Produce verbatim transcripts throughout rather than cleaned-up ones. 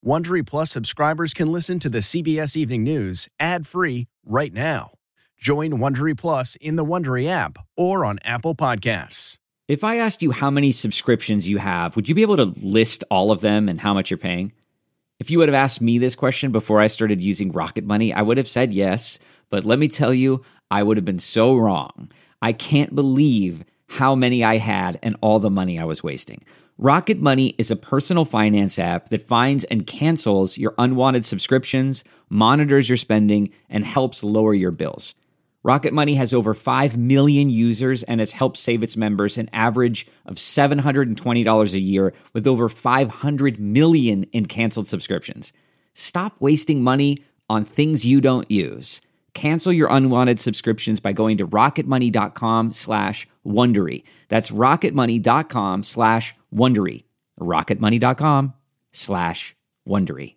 Wondery Plus subscribers can listen to the C B S Evening News ad-free right now. Join Wondery Plus in the Wondery app or on Apple Podcasts. If I asked you how many subscriptions you have, would you be able to list all of them and how much you're paying? If you would have asked me this question before I started using Rocket Money, I would have said yes, but let me tell you, I would have been so wrong. I can't believe how many I had and all the money I was wasting. Rocket Money is a personal finance app that finds and cancels your unwanted subscriptions, monitors your spending, and helps lower your bills. Rocket Money has over five million users and has helped save its members an average of seven hundred twenty dollars a year with over five hundred million in canceled subscriptions. Stop wasting money on things you don't use. Cancel your unwanted subscriptions by going to rocketmoney.com slash Wondery. That's rocketmoney.com slash Wondery. rocketmoney.com slash Wondery.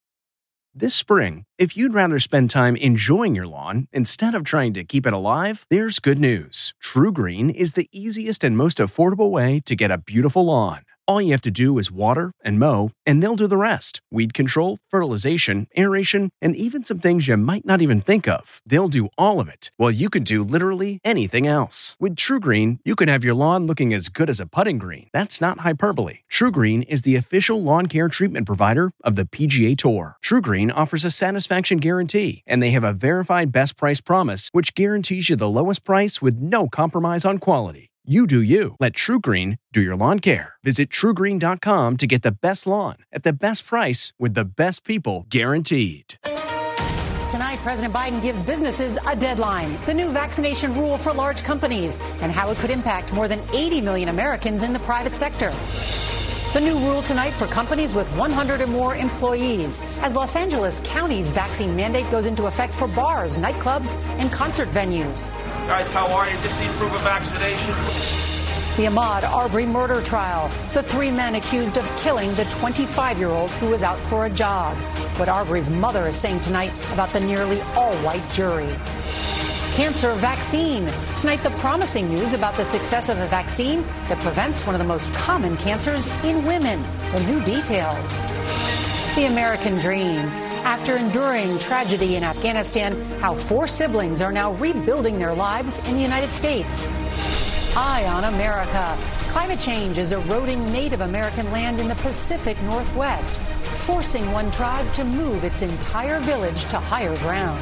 This spring, if you'd rather spend time enjoying your lawn instead of trying to keep it alive, there's good news. True Green is the easiest and most affordable way to get a beautiful lawn. All you have to do is water and mow, and they'll do the rest. Weed control, fertilization, aeration, and even some things you might not even think of. They'll do all of it, while you can do literally anything else. With True Green, you can have your lawn looking as good as a putting green. That's not hyperbole. True Green is the official lawn care treatment provider of the P G A Tour. True Green offers a satisfaction guarantee, and they have a verified best price promise, which guarantees you the lowest price with no compromise on quality. You do you. Let True Green do your lawn care. Visit true green dot com to get the best lawn at the best price with the best people guaranteed. Tonight, President Biden gives businesses a deadline, the new vaccination rule for large companies, and how it could impact more than eighty million Americans in the private sector. The new rule tonight for companies with one hundred or more employees, as Los Angeles County's vaccine mandate goes into effect for bars, nightclubs, and concert venues. Guys, how are you? Just need proof of vaccination. The Ahmaud Arbery murder trial. The three men accused of killing the twenty-five-year-old who was out for a jog. What Arbery's mother is saying tonight about the nearly all-white jury. Cancer vaccine. Tonight, the promising news about the success of a vaccine that prevents one of the most common cancers in women. The new details. The American dream. After enduring tragedy in Afghanistan, how four siblings are now rebuilding their lives in the United States. Eye on America. Climate change is eroding Native American land in the Pacific Northwest, forcing one tribe to move its entire village to higher ground.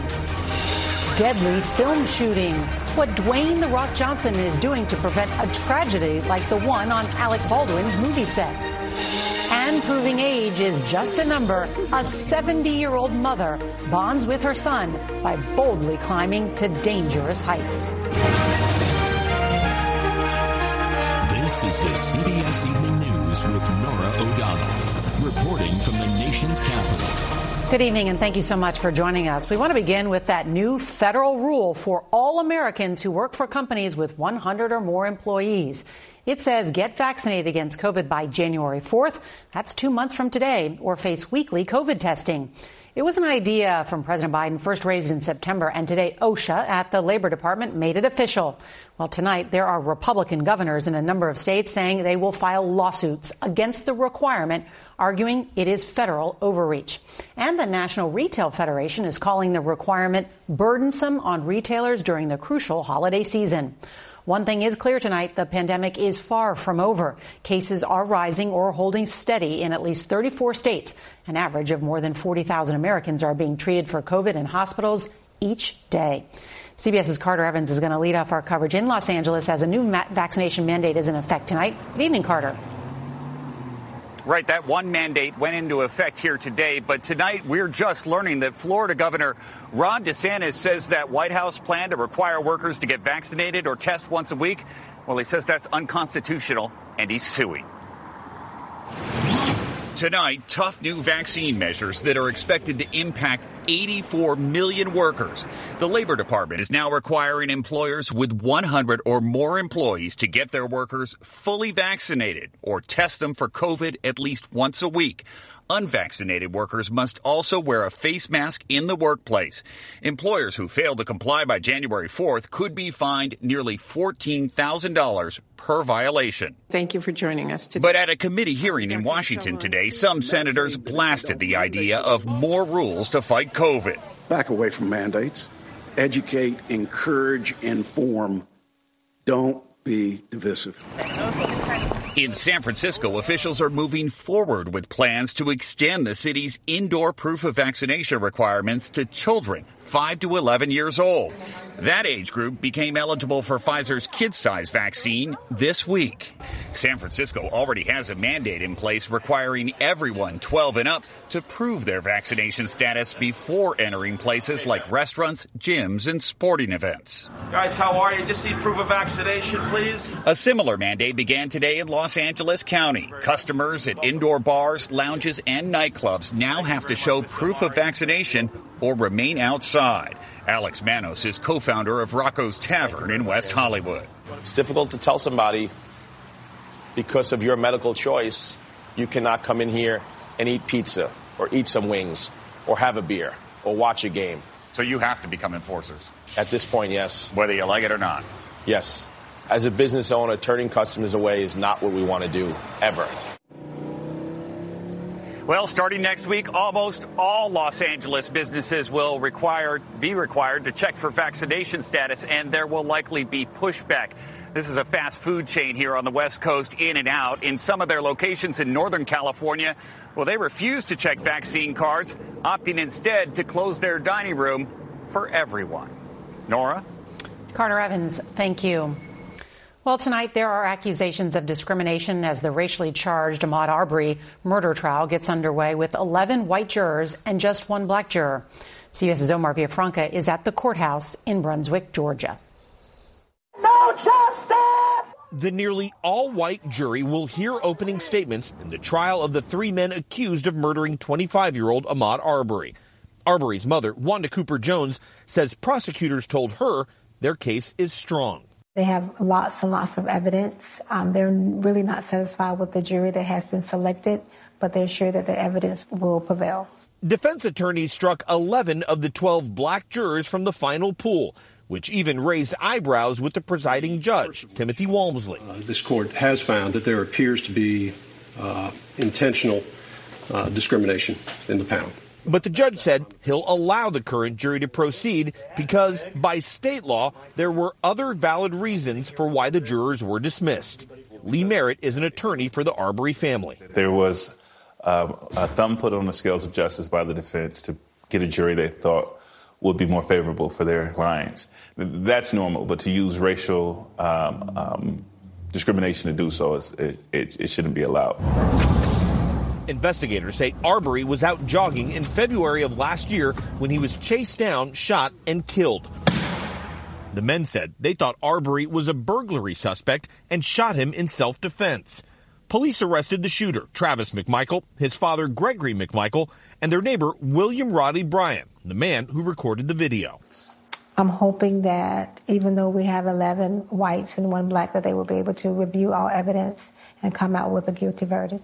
Deadly film shooting. What Dwayne "The Rock" Johnson is doing to prevent a tragedy like the one on Alec Baldwin's movie set. And proving age is just a number. A seventy-year-old mother bonds with her son by boldly climbing to dangerous heights. This is the C B S Evening News with Norah O'Donnell, reporting from the nation's capital. Good evening, and thank you so much for joining us. We want to begin with that new federal rule for all Americans who work for companies with one hundred or more employees. It says get vaccinated against COVID by January fourth. That's two months from today, or face weekly COVID testing. It was an idea from President Biden, first raised in September, and today OSHA at the Labor Department made it official. Well, tonight there are Republican governors in a number of states saying they will file lawsuits against the requirement, arguing it is federal overreach. And the National Retail Federation is calling the requirement burdensome on retailers during the crucial holiday season. One thing is clear tonight, the pandemic is far from over. Cases are rising or holding steady in at least thirty-four states. An average of more than forty thousand Americans are being treated for COVID in hospitals each day. CBS's Carter Evans is going to lead off our coverage in Los Angeles as a new ma- vaccination mandate is in effect tonight. Good evening, Carter. Right, that one mandate went into effect here today, but tonight we're just learning that Florida Governor Ron DeSantis says that White House plan to require workers to get vaccinated or test once a week, well, he says that's unconstitutional, and he's suing. Tonight, tough new vaccine measures that are expected to impact eighty-four million workers. The Labor Department is now requiring employers with one hundred or more employees to get their workers fully vaccinated or test them for COVID at least once a week. Unvaccinated workers must also wear a face mask in the workplace. Employers who fail to comply by January fourth could be fined nearly fourteen thousand dollars per violation. Thank you for joining us today. But at a committee hearing in Washington today, some senators blasted the idea of more rules to fight COVID. Back away from mandates. Educate, encourage, inform. Don't be divisive. In San Francisco, officials are moving forward with plans to extend the city's indoor proof of vaccination requirements to children five to eleven years old. That age group became eligible for Pfizer's kid-size vaccine this week. San Francisco already has a mandate in place requiring everyone twelve and up to prove their vaccination status before entering places like restaurants, gyms, and sporting events. Guys, how are you? Just need proof of vaccination, please. A similar mandate began today in Los Angeles County. Customers at indoor bars, lounges, and nightclubs now have to show proof of vaccination or remain outside. Alex Manos is co-founder of Rocco's Tavern in West Hollywood. It's difficult to tell somebody because of your medical choice, you cannot come in here and eat pizza or eat some wings or have a beer or watch a game. So you have to become enforcers? At this point, yes. Whether you like it or not? Yes. As a business owner, turning customers away is not what we want to do, ever. Well, starting next week, almost all Los Angeles businesses will require, be required to check for vaccination status, and there will likely be pushback. This is a fast food chain here on the West Coast, In-N-Out. In some of their locations in Northern California, well, they refuse to check vaccine cards, opting instead to close their dining room for everyone. Nora? Carter Evans, thank you. Well, tonight there are accusations of discrimination as the racially charged Ahmaud Arbery murder trial gets underway with eleven white jurors and just one black juror. CBS's Omar Villafranca is at the courthouse in Brunswick, Georgia. No justice! The nearly all-white jury will hear opening statements in the trial of the three men accused of murdering twenty-five-year-old Ahmaud Arbery. Arbery's mother, Wanda Cooper Jones, says prosecutors told her their case is strong. They have lots and lots of evidence. Um, they're really not satisfied with the jury that has been selected, but they're sure that the evidence will prevail. Defense attorneys struck eleven of the twelve black jurors from the final pool, which even raised eyebrows with the presiding judge, Timothy Walmsley. Uh, this court has found that there appears to be uh, intentional uh, discrimination in the panel. But the judge said he'll allow the current jury to proceed because, by state law, there were other valid reasons for why the jurors were dismissed. Lee Merritt is an attorney for the Arbery family. There was uh, a thumb put on the scales of justice by the defense to get a jury they thought would be more favorable for their clients. That's normal, but to use racial um, um, discrimination to do so, is, it, it, it shouldn't be allowed. Investigators say Arbery was out jogging in February of last year when he was chased down, shot, and killed. The men said they thought Arbery was a burglary suspect and shot him in self-defense. Police arrested the shooter, Travis McMichael, his father, Gregory McMichael, and their neighbor, William Roddy Bryan, the man who recorded the video. I'm hoping that even though we have eleven whites and one black, that they will be able to review all evidence and come out with a guilty verdict.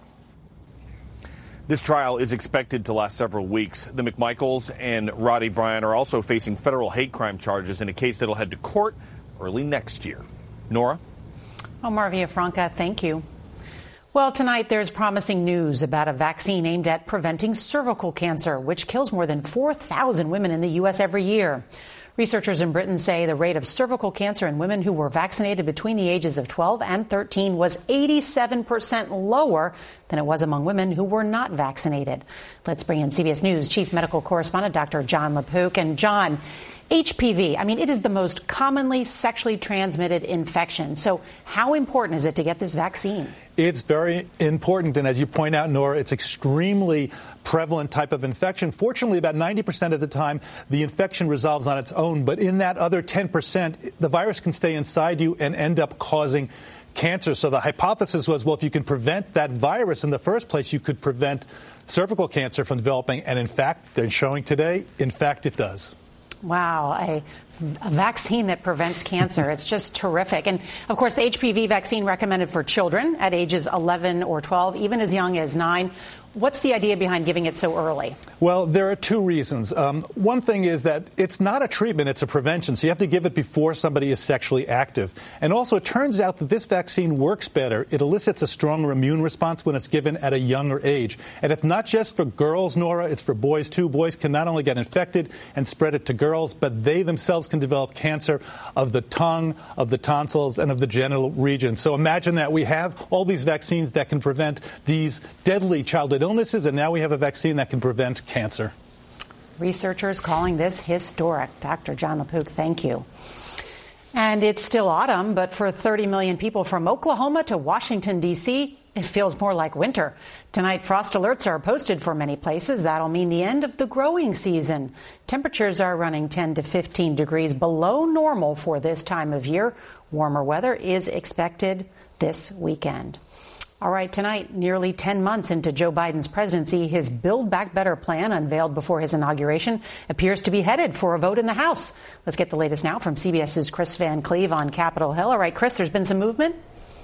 This trial is expected to last several weeks. The McMichaels and Roddy Bryan are also facing federal hate crime charges in a case that'll head to court early next year. Nora? Omar Villafranca, thank you. Well, tonight there's promising news about a vaccine aimed at preventing cervical cancer, which kills more than four thousand women in the U S every year. Researchers in Britain say the rate of cervical cancer in women who were vaccinated between the ages of twelve and thirteen was eighty-seven percent lower than it was among women who were not vaccinated. Let's bring in C B S News Chief Medical Correspondent Doctor Jon LaPook. And John, H P V, I mean, it is the most commonly sexually transmitted infection. So how important is it to get this vaccine? It's very important. And as you point out, Nora, it's extremely prevalent type of infection. Fortunately, about ninety percent of the time, the infection resolves on its own. But in that other ten percent, the virus can stay inside you and end up causing cancer. So the hypothesis was, well, if you can prevent that virus in the first place, you could prevent cervical cancer from developing. And in fact, they're showing today, in fact, it does. Wow, a, a vaccine that prevents cancer. It's just terrific. And, of course, the H P V vaccine recommended for children at ages eleven or twelve, even as young as nine. What's the idea behind giving it so early? Well, there are two reasons. Um, one thing is that it's not a treatment, it's a prevention. So you have to give it before somebody is sexually active. And also, it turns out that this vaccine works better. It elicits a stronger immune response when it's given at a younger age. And it's not just for girls, Nora, it's for boys, too. Boys can not only get infected and spread it to girls, but they themselves can develop cancer of the tongue, of the tonsils, and of the genital region. So imagine that we have all these vaccines that can prevent these deadly childhood illnesses, and now we have a vaccine that can prevent cancer. Researchers calling this historic. Doctor John LaPook, thank you. And it's still autumn, but for thirty million people from Oklahoma to Washington, D C, it feels more like winter. Tonight, frost alerts are posted for many places. That'll mean the end of the growing season. Temperatures are running ten to fifteen degrees below normal for this time of year. Warmer weather is expected this weekend. All right, tonight, nearly ten months into Joe Biden's presidency, his Build Back Better plan, unveiled before his inauguration, appears to be headed for a vote in the House. Let's get the latest now from CBS's Chris Van Cleve on Capitol Hill. All right, Chris, there's been some movement?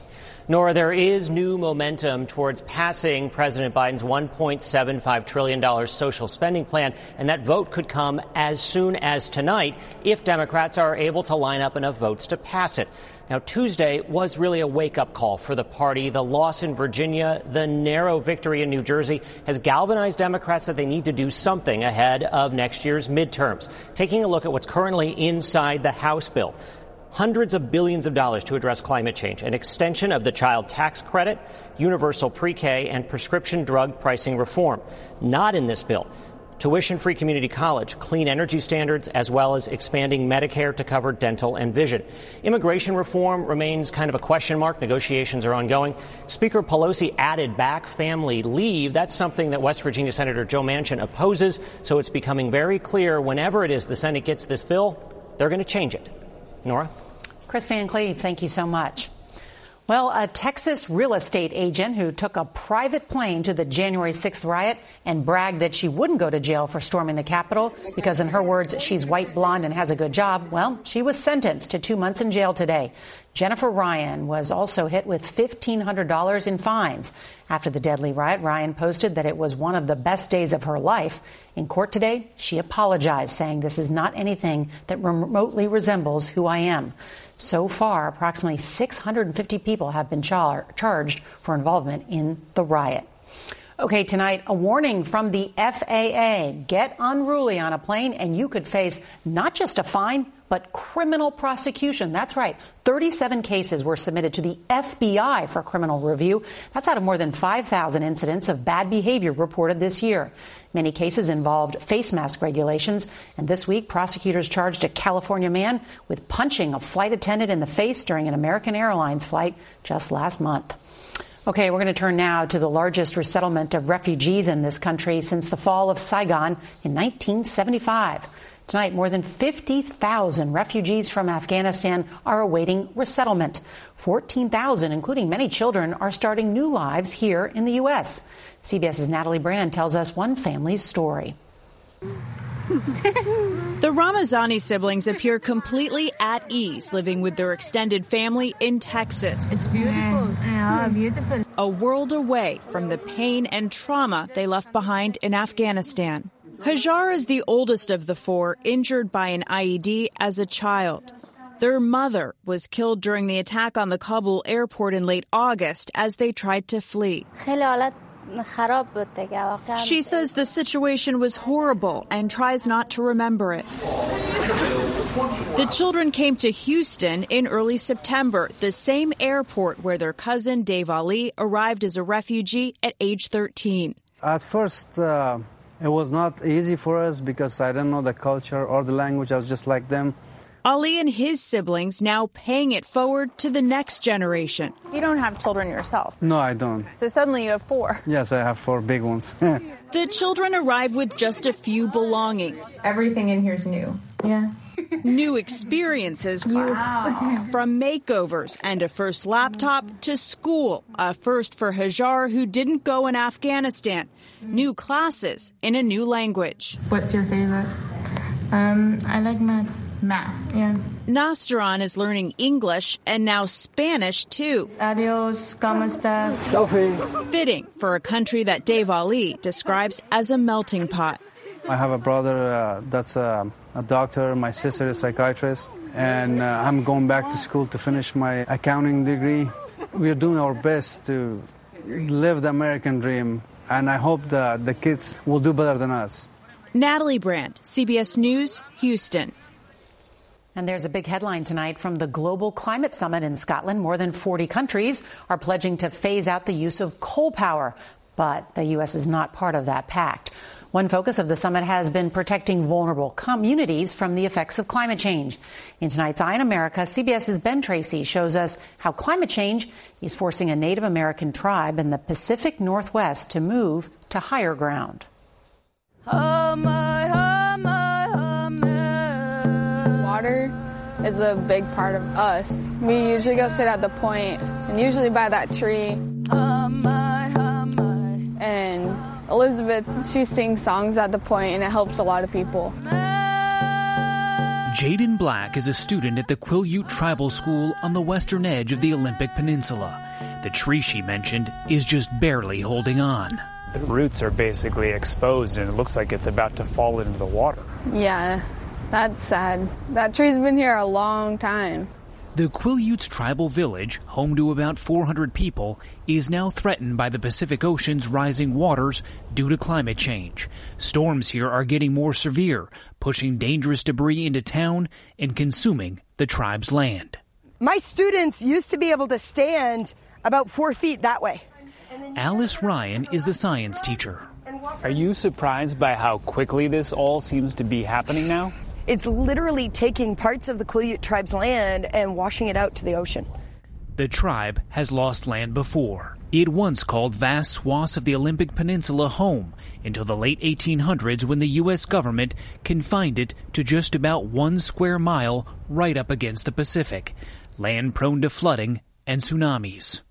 Nora, there is new momentum towards passing President Biden's one point seven five trillion dollars social spending plan, and that vote could come as soon as tonight if Democrats are able to line up enough votes to pass it. Now, Tuesday was really a wake-up call for the party. The loss in Virginia, the narrow victory in New Jersey has galvanized Democrats that they need to do something ahead of next year's midterms. Taking a look at what's currently inside the House bill. Hundreds of billions of dollars to address climate change, an extension of the child tax credit, universal pre-K, and prescription drug pricing reform. Not in this bill. Tuition-free community college, clean energy standards, as well as expanding Medicare to cover dental and vision. Immigration reform remains kind of a question mark. Negotiations are ongoing. Speaker Pelosi added back family leave. That's something that West Virginia Senator Joe Manchin opposes. So it's becoming very clear whenever it is the Senate gets this bill, they're going to change it. Nora? Chris Van Cleve, thank you so much. Well, a Texas real estate agent who took a private plane to the January sixth riot and bragged that she wouldn't go to jail for storming the Capitol because, in her words, she's white, blonde, and has a good job. Well, she was sentenced to two months in jail today. Jennifer Ryan was also hit with fifteen hundred dollars in fines. After the deadly riot, Ryan posted that it was one of the best days of her life. In court today, she apologized, saying this is not anything that remotely resembles who I am. So far, approximately six hundred fifty people have been char- charged for involvement in the riot. Okay, tonight, a warning from the F A A. Get unruly on a plane and you could face not just a fine, but criminal prosecution. That's right. thirty-seven cases were submitted to the F B I for criminal review. That's out of more than five thousand incidents of bad behavior reported this year. Many cases involved face mask regulations. And this week, prosecutors charged a California man with punching a flight attendant in the face during an American Airlines flight just last month. Okay, we're going to turn now to the largest resettlement of refugees in this country since the fall of Saigon in nineteen seventy-five. Tonight, more than fifty thousand refugees from Afghanistan are awaiting resettlement. fourteen thousand, including many children, are starting new lives here in the U S. CBS's Natalie Brand tells us one family's story. The Ramazani siblings appear completely at ease living with their extended family in Texas. It's beautiful. Yeah, beautiful. A world away from the pain and trauma they left behind in Afghanistan. Hajar is the oldest of the four, injured by an I E D as a child. Their mother was killed during the attack on the Kabul airport in late August as they tried to flee. She says the situation was horrible and tries not to remember it. The children came to Houston in early September, the same airport where their cousin Dave Ali arrived as a refugee at age thirteen. At first, uh, it was not easy for us because I didn't know the culture or the language. I was just like them. Ali and his siblings now paying it forward to the next generation. You don't have children yourself? No, I don't. So suddenly you have four? Yes, I have four big ones. The children arrive with just a few belongings. Everything in here is new. Yeah. New experiences, wow. From makeovers and a first laptop to school, a first for Hajar, who didn't go in Afghanistan. New classes in a new language. What's your favorite? Um, I like math. Math, yeah. Nastaran is learning English and now Spanish, too. Adios, ¿cómo estás? Fitting for a country that Dave Ali describes as a melting pot. I have a brother uh, that's a, a doctor. My sister is a psychiatrist. And uh, I'm going back to school to finish my accounting degree. We're doing our best to live the American dream. And I hope that the kids will do better than us. Natalie Brand, C B S News, Houston. And there's a big headline tonight from the Global Climate Summit in Scotland. More than forty countries are pledging to phase out the use of coal power, but the U S is not part of that pact. One focus of the summit has been protecting vulnerable communities from the effects of climate change. In tonight's Eye on America, CBS's Ben Tracy shows us how climate change is forcing a Native American tribe in the Pacific Northwest to move to higher ground. Oh my, oh my, oh my. Water is a big part of us. We usually go sit at the point, and usually by that tree. Oh my, oh my. And Elizabeth, she sings songs at the point, and it helps a lot of people. Jaden Black is a student at the Quileute Tribal School on the western edge of the Olympic Peninsula. The tree she mentioned is just barely holding on. The roots are basically exposed, and it looks like it's about to fall into the water. Yeah, that's sad. That tree's been here a long time. The Quileutes tribal village, home to about four hundred people, is now threatened by the Pacific Ocean's rising waters due to climate change. Storms here are getting more severe, pushing dangerous debris into town and consuming the tribe's land. My students used to be able to stand about four feet that way. Alice Ryan is the science teacher. Are you surprised by how quickly this all seems to be happening now? It's literally taking parts of the Quileute tribe's land and washing it out to the ocean. The tribe has lost land before. It once called vast swaths of the Olympic Peninsula home until the late eighteen hundreds, when the U S government confined it to just about one square mile right up against the Pacific, land prone to flooding and tsunamis.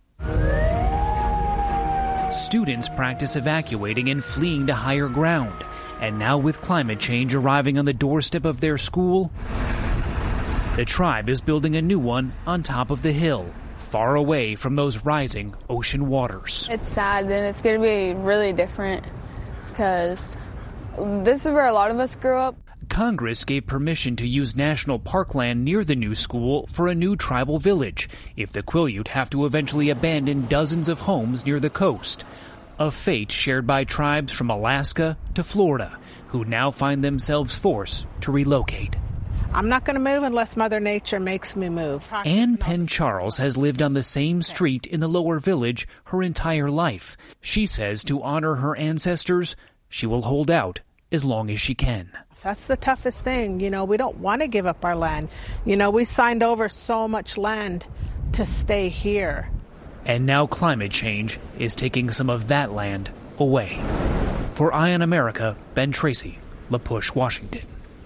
Students practice evacuating and fleeing to higher ground. And now, with climate change arriving on the doorstep of their school, the tribe is building a new one on top of the hill, far away from those rising ocean waters. It's sad, and it's going to be really different because this is where a lot of us grew up. Congress gave permission to use national parkland near the new school for a new tribal village if the Quileute have to eventually abandon dozens of homes near the coast. A fate shared by tribes from Alaska to Florida, who now find themselves forced to relocate. I'm not going to move unless Mother Nature makes me move. Ann Penn Charles has lived on the same street in the lower village her entire life. She says to honor her ancestors, she will hold out as long as she can. That's the toughest thing. You know, we don't want to give up our land. You know, we signed over so much land to stay here. And now climate change is taking some of that land away. For Eye on America, Ben Tracy, La Push, Washington.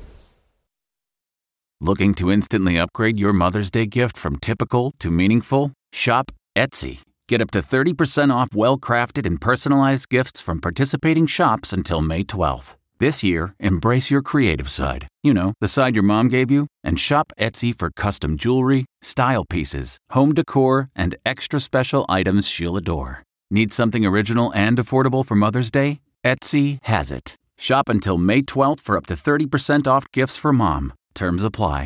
Looking to instantly upgrade your Mother's Day gift from typical to meaningful? Shop Etsy. Get up to thirty percent off well-crafted and personalized gifts from participating shops until May twelfth. This year, embrace your creative side. You know, the side your mom gave you. And shop Etsy for custom jewelry, style pieces, home decor, and extra special items she'll adore. Need something original and affordable for Mother's Day? Etsy has it. Shop until May twelfth for up to thirty percent off gifts for mom. Terms apply.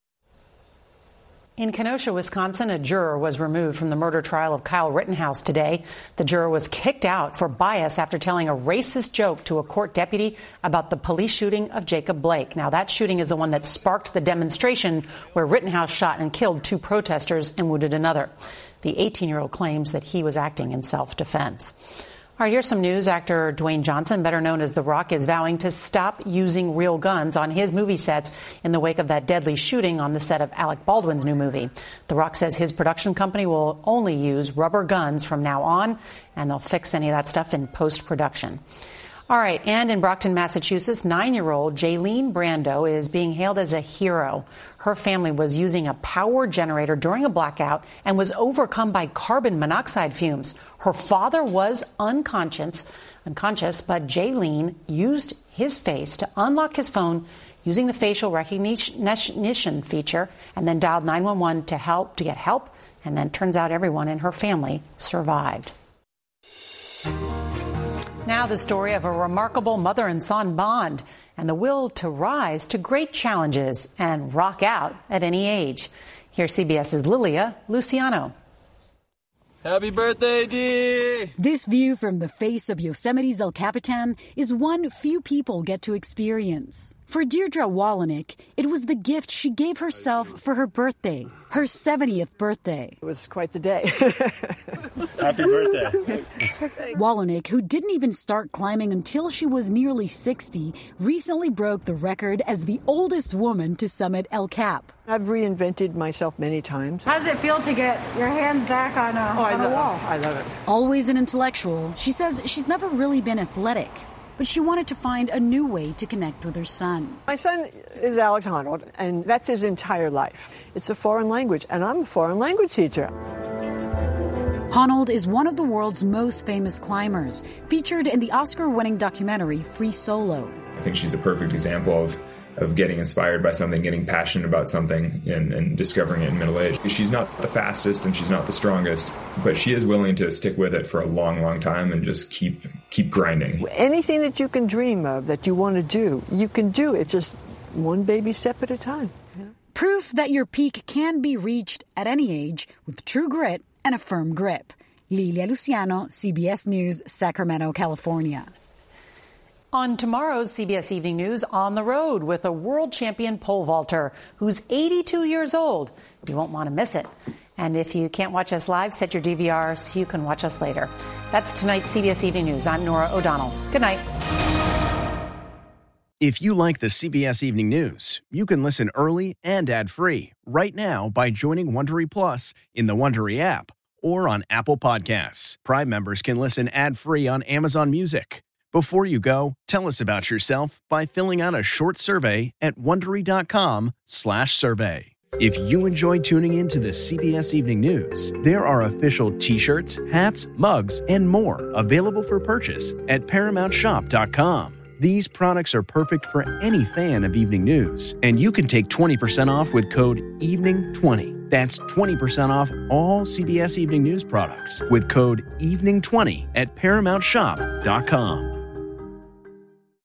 In Kenosha, Wisconsin, a juror was removed from the murder trial of Kyle Rittenhouse today. The juror was kicked out for bias after telling a racist joke to a court deputy about the police shooting of Jacob Blake. Now, that shooting is the one that sparked the demonstration where Rittenhouse shot and killed two protesters and wounded another. The eighteen-year-old claims that he was acting in self-defense. All right, here's some news. Actor Dwayne Johnson, better known as The Rock, is vowing to stop using real guns on his movie sets in the wake of that deadly shooting on the set of Alec Baldwin's new movie. The Rock says his production company will only use rubber guns from now on, and they'll fix any of that stuff in post-production. All right, and in Brockton, Massachusetts, nine-year-old Jaylene Brando is being hailed as a hero. Her family was using a power generator during a blackout and was overcome by carbon monoxide fumes. Her father was unconscious, unconscious, but Jaylene used his face to unlock his phone using the facial recognition feature and then dialed nine one one to help to get help. And then turns out everyone in her family survived. Now the story of a remarkable mother and son bond and the will to rise to great challenges and rock out at any age. Here's CBS's Lilia Luciano. Happy birthday, Dee! This view from the face of Yosemite's El Capitan is one few people get to experience. For Deirdre Wallenick, it was the gift she gave herself for her birthday, her seventieth birthday. It was quite the day. Happy birthday. Wallenick, who didn't even start climbing until she was nearly sixty, recently broke the record as the oldest woman to summit El Cap. I've reinvented myself many times. How does it feel to get your hands back on a, oh, on a wall? I love it. Always an intellectual, she says she's never really been athletic, but she wanted to find a new way to connect with her son. My son is Alex Honnold, and that's his entire life. It's a foreign language, and I'm a foreign language teacher. Honnold is one of the world's most famous climbers, featured in the Oscar-winning documentary Free Solo. I think she's a perfect example of of getting inspired by something, getting passionate about something, and, and discovering it in middle age. She's not the fastest and she's not the strongest, but she is willing to stick with it for a long, long time and just keep keep grinding. Anything that you can dream of that you want to do, you can do it, just one baby step at a time. Yeah. Proof that your peak can be reached at any age with true grit and a firm grip. Lilia Luciano, C B S News, Sacramento, California. On tomorrow's C B S Evening News, on the road with a world champion pole vaulter who's eighty-two years old. You won't want to miss it. And if you can't watch us live, set your D V R so you can watch us later. That's tonight's C B S Evening News. I'm Norah O'Donnell. Good night. If you like the C B S Evening News, you can listen early and ad-free right now by joining Wondery Plus in the Wondery app or on Apple Podcasts. Prime members can listen ad-free on Amazon Music. Before you go, tell us about yourself by filling out a short survey at Wondery.com slash survey. If you enjoy tuning in to the C B S Evening News, there are official t-shirts, hats, mugs, and more available for purchase at Paramount Shop dot com. These products are perfect for any fan of evening news, and you can take twenty percent off with code evening twenty. That's twenty percent off all C B S Evening News products with code evening twenty at Paramount Shop dot com.